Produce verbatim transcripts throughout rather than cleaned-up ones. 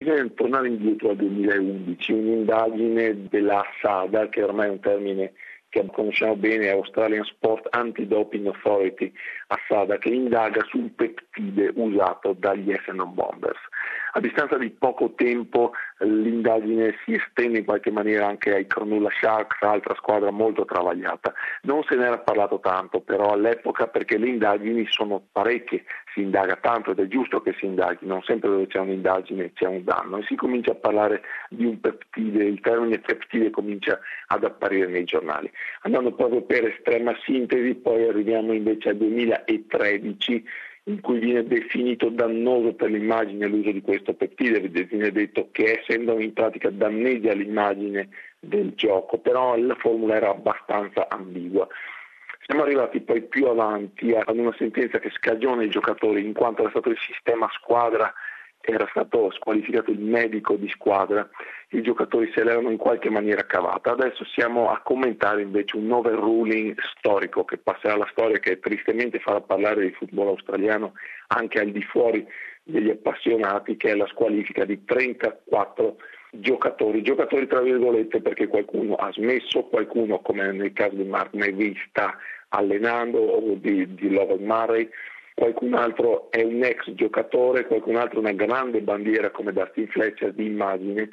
Bisogna tornare indietro al duemilaundici, un'indagine della SADA, che ormai è un termine che conosciamo bene, Australian Sport Anti-Doping Authority, ASADA, che indaga sul peptide usato dagli Essendon Bombers. A distanza di poco tempo l'indagine si estende in qualche maniera anche ai Cronulla Sharks, altra squadra molto travagliata. Non se n'era parlato tanto però all'epoca, perché le indagini sono parecchie, si indaga tanto ed è giusto che si indaghi, non sempre dove c'è un'indagine c'è un danno, e si comincia a parlare di un peptide, il termine peptide comincia ad apparire nei giornali. Andando proprio per estrema sintesi, poi arriviamo invece al duemilatredici, in cui viene definito dannoso per l'immagine l'uso di questo peptide, viene detto che essendo in pratica danneggia l'immagine del gioco, però la formula era abbastanza ambigua. Siamo arrivati poi più avanti ad una sentenza che scagiona i giocatori, in quanto era stato il sistema squadra, era stato squalificato il medico di squadra, i giocatori se l'erano in qualche maniera cavata. Adesso siamo a commentare invece un overruling storico che passerà alla storia, che tristemente farà parlare di football australiano anche al di fuori degli appassionati, che è la squalifica di trentaquattro giocatori, giocatori tra virgolette, perché qualcuno ha smesso, qualcuno come nel caso di Mark Neville sta allenando, o di, di Logan Murray, qualcun altro è un ex giocatore, qualcun altro una grande bandiera come Dustin Fletcher di immagine,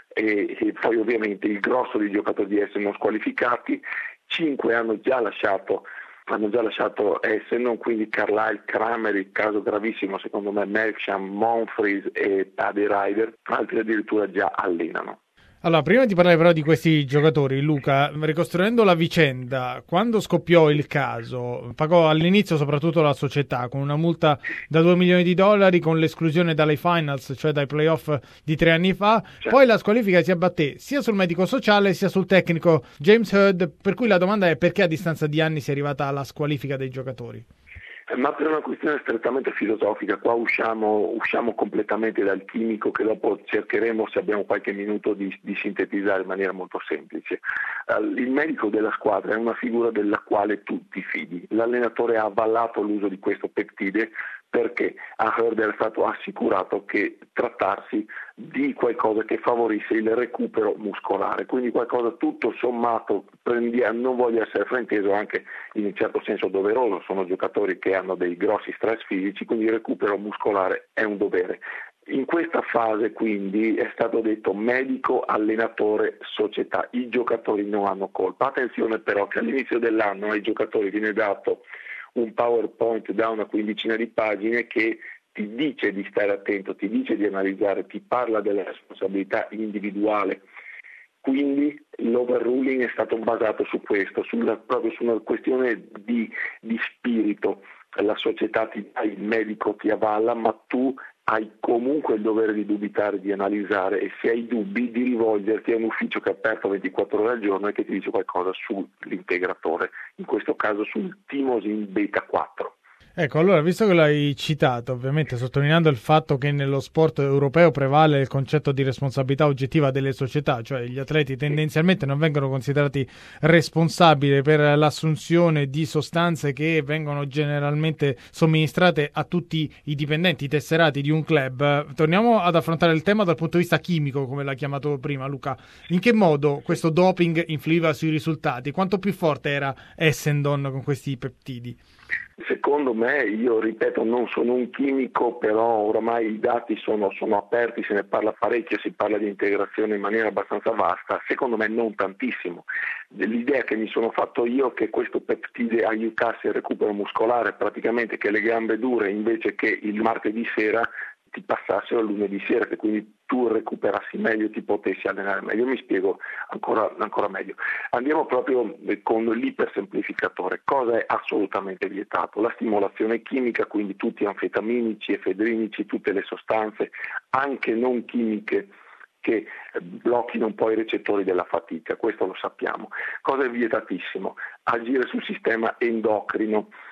e, e poi ovviamente il grosso dei giocatori di Essendon squalificati. Cinque hanno già lasciato hanno già lasciato Essendon, quindi Carlisle, Kramer, il caso gravissimo secondo me, Melksham, Monfries e Paddy Ryder, altri addirittura già allenano. Allora, prima di parlare però di questi giocatori, Luca, ricostruendo la vicenda, quando scoppiò il caso, pagò all'inizio soprattutto la società con una multa da due milioni di dollari, con l'esclusione dalle finals, cioè dai playoff di tre anni fa. Certo. Poi la squalifica si abbatté sia sul medico sociale sia sul tecnico James Hird, per cui la domanda è: perché a distanza di anni si è arrivata alla squalifica dei giocatori? Ma per una questione strettamente filosofica, qua usciamo, usciamo completamente dal chimico, che dopo cercheremo, se abbiamo qualche minuto, di, di sintetizzare in maniera molto semplice. Uh, il medico della squadra è una figura della quale tu ti fidi. L'allenatore ha avallato l'uso di questo peptide perché a Hird era stato assicurato che trattarsi di qualcosa che favorisse il recupero muscolare, quindi qualcosa tutto sommato, non voglio essere frainteso, anche in un certo senso doveroso, sono giocatori che hanno dei grossi stress fisici, quindi il recupero muscolare è un dovere. In questa fase quindi è stato detto medico, allenatore, società, i giocatori non hanno colpa. Attenzione però che all'inizio dell'anno ai giocatori viene dato un PowerPoint da una quindicina di pagine che ti dice di stare attento, ti dice di analizzare, ti parla della responsabilità individuale. Quindi l'overruling è stato basato su questo, sulla, proprio su una questione di, di spirito. La società ti dà, il medico ti avalla, ma tu hai comunque il dovere di dubitare, di analizzare, e se hai dubbi di rivolgerti a un ufficio che è aperto ventiquattro ore al giorno e che ti dice qualcosa sull'integratore, in questo caso sul Timosin Beta quattro. Ecco, allora, visto che l'hai citato, ovviamente sottolineando il fatto che nello sport europeo prevale il concetto di responsabilità oggettiva delle società, cioè gli atleti tendenzialmente non vengono considerati responsabili per l'assunzione di sostanze che vengono generalmente somministrate a tutti i dipendenti, i tesserati di un club. Torniamo ad affrontare il tema dal punto di vista chimico, come l'ha chiamato prima Luca. In che modo questo doping influiva sui risultati? Quanto più forte era Essendon con questi peptidi? Secondo me, io ripeto, non sono un chimico, però oramai i dati sono, sono aperti, se ne parla parecchio, si parla di integrazione in maniera abbastanza vasta, secondo me non tantissimo. L'idea che mi sono fatto io è che questo peptide aiutasse il recupero muscolare, praticamente che le gambe dure invece che il martedì sera ti passassero il lunedì sera, che quindi tu recuperassi meglio, ti potessi allenare meglio. Mi spiego ancora, ancora meglio. Andiamo proprio con l'ipersemplificatore. Cosa è assolutamente vietato? La stimolazione chimica, quindi tutti gli anfetaminici, efedrinici, tutte le sostanze, anche non chimiche, che blocchino un po' i recettori della fatica, questo lo sappiamo. Cosa è vietatissimo? Agire sul sistema endocrino.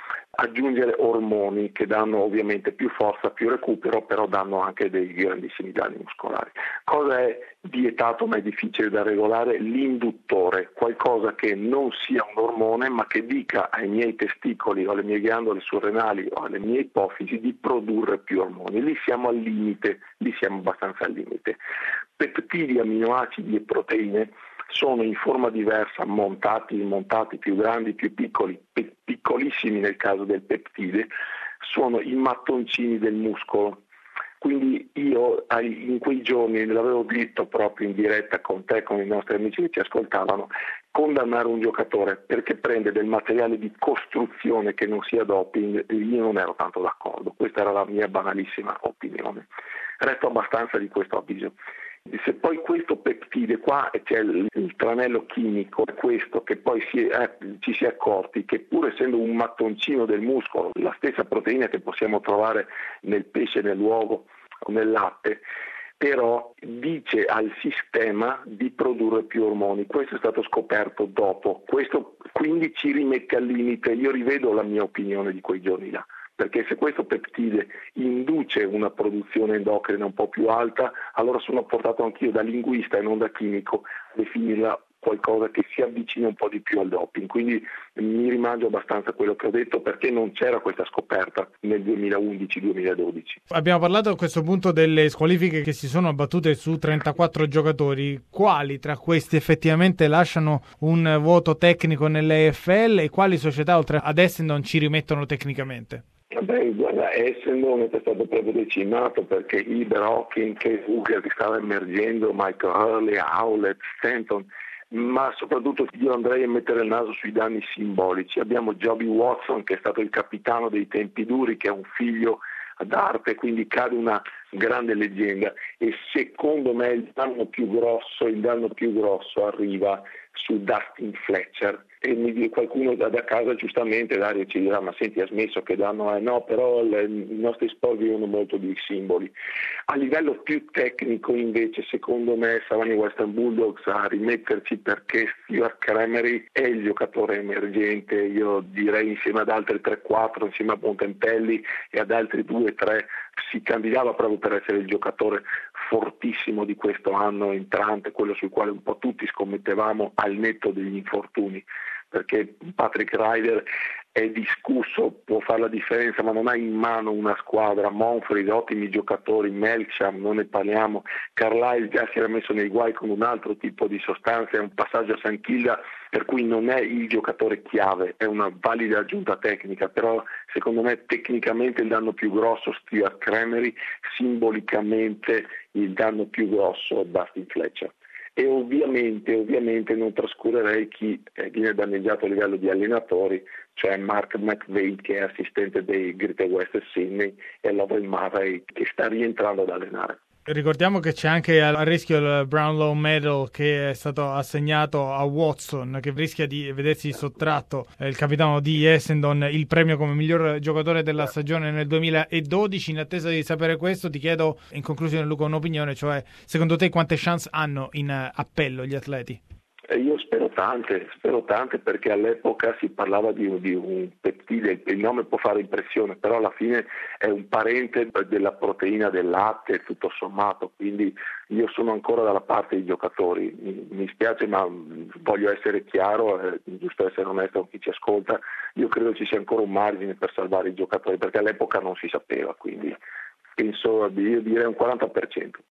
aggiungere ormoni che danno ovviamente più forza, più recupero, però danno anche dei grandissimi danni muscolari. Cosa è vietato ma è difficile da regolare? L'induttore, qualcosa che non sia un ormone ma che dica ai miei testicoli o alle mie ghiandole surrenali o alle mie ipofisi di produrre più ormoni. Lì siamo al limite, lì siamo abbastanza al limite. Peptidi, amminoacidi e proteine sono in forma diversa, montati, montati più grandi, più piccoli, pe- piccolissimi nel caso del peptide, sono i mattoncini del muscolo. Quindi io in quei giorni, l'avevo detto proprio in diretta con te, con i nostri amici che ci ascoltavano, condannare un giocatore perché prende del materiale di costruzione che non sia doping, io non ero tanto d'accordo, questa era la mia banalissima opinione. Resto abbastanza di questo avviso. Se poi questo peptide qua, c'è il, il tranello chimico, questo che poi si, eh, ci si è accorti che pur essendo un mattoncino del muscolo, la stessa proteina che possiamo trovare nel pesce, nell'uovo o nel latte, però dice al sistema di produrre più ormoni. Questo è stato scoperto dopo, questo quindi ci rimette al limite. Io rivedo la mia opinione di quei giorni là, perché se questo peptide induce una produzione endocrina un po' più alta, allora sono portato anch'io da linguista e non da chimico a definirla qualcosa che si avvicina un po' di più al doping. Quindi mi rimangio abbastanza quello che ho detto, perché non c'era questa scoperta nel duemilaundici duemiladodici. Abbiamo parlato a questo punto delle squalifiche che si sono abbattute su trentaquattro giocatori. Quali tra questi effettivamente lasciano un vuoto tecnico nell'E F L e quali società oltre ad Essendon ci rimettono tecnicamente? Beh, guarda, Essendon è stato proprio decimato perché Iber, Hawking, Kate Hooker che stava emergendo, Michael Hurley, Howlett, Stanton, ma soprattutto io andrei a mettere il naso sui danni simbolici. Abbiamo Joby Watson che è stato il capitano dei tempi duri, che è un figlio d'arte, quindi cade una grande leggenda, e secondo me il danno più grosso, il danno più grosso arriva su Dustin Fletcher. E mi dice qualcuno da, da casa giustamente, Dario ci dirà: ma senti, ha smesso, che danno è? No, però le, i nostri sport vivono molto di simboli. A livello più tecnico invece secondo me saranno i Western Bulldogs a rimetterci, perché Stuart Cremery è il giocatore emergente, io direi insieme ad altri tre quattro, insieme a Bontempelli e ad altri due tre, si candidava proprio per essere il giocatore fortissimo di questo anno entrante, quello sul quale un po' tutti scommettevamo al netto degli infortuni, perché Patrick Ryder è discusso, può fare la differenza, ma non ha in mano una squadra. Monfred, ottimi giocatori, Melksham, non ne parliamo, Carlisle già si era messo nei guai con un altro tipo di sostanza, è un passaggio a San Kilda, per cui non è il giocatore chiave, è una valida aggiunta tecnica, però secondo me tecnicamente il danno più grosso Stuart Cremery, simbolicamente il danno più grosso Dustin Fletcher. E ovviamente, ovviamente non trascurerei chi viene danneggiato a livello di allenatori, cioè Mark McVeigh, che è assistente dei Greater West Sydney, e Lovell Murray, che sta rientrando ad allenare. Ricordiamo che c'è anche a rischio il Brownlow Medal che è stato assegnato a Watson, che rischia di vedersi sottratto, eh, il capitano di Essendon, il premio come miglior giocatore della stagione nel duemiladodici. In attesa di sapere questo ti chiedo in conclusione, Luca, un'opinione, cioè secondo te quante chance hanno in appello gli atleti? Io spero tante, spero tante perché all'epoca si parlava di un, di un peptide, il nome può fare impressione, però alla fine è un parente della proteina del latte tutto sommato, quindi io sono ancora dalla parte dei giocatori. Mi, mi spiace, ma voglio essere chiaro, è giusto essere onesto con chi ci ascolta, io credo ci sia ancora un margine per salvare i giocatori, perché all'epoca non si sapeva, quindi penso, io direi un quaranta per cento.